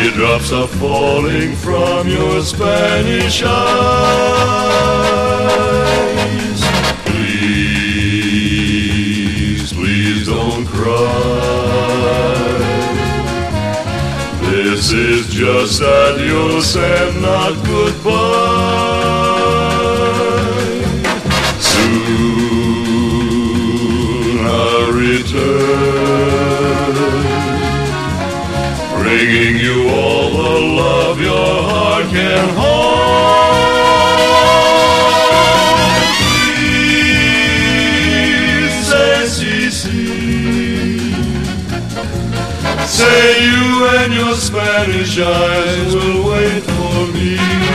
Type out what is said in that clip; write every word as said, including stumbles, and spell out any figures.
Teardrops are falling from your Spanish eyes. Please, please don't cry. This is just adios and not goodbye. Soon I'll return, bringing you all the love your heart can hold. Please say si, si. Say you and your Spanish eyes will wait for me.